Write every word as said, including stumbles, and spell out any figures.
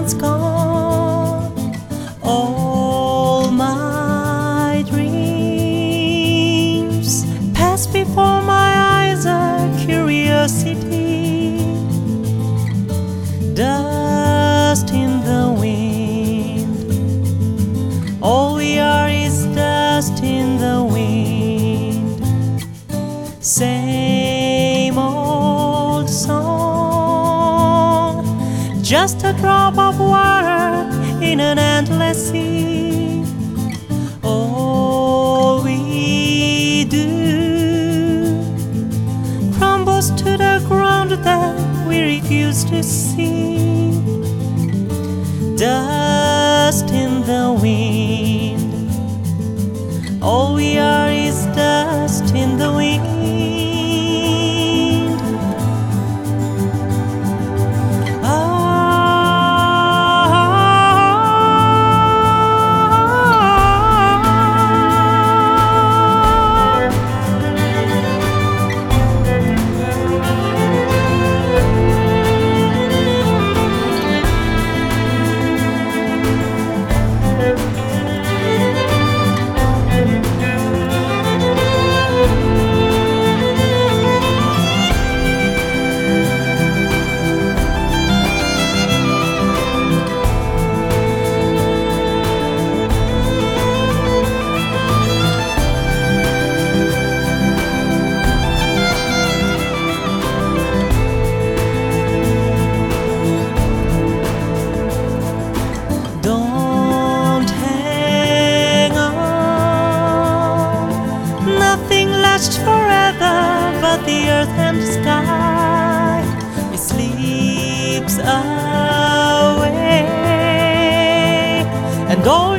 once gone. All my dreams pass before my eyes, a curiosity, dust in the wind. All we are is dust in the wind. Same old song, just a drop of water in an endless sea. All we do crumbles to the ground that we refuse to see. Dust in the wind. All we are is dust in the wind. Forever but the earth and the sky, it sleeps away, and all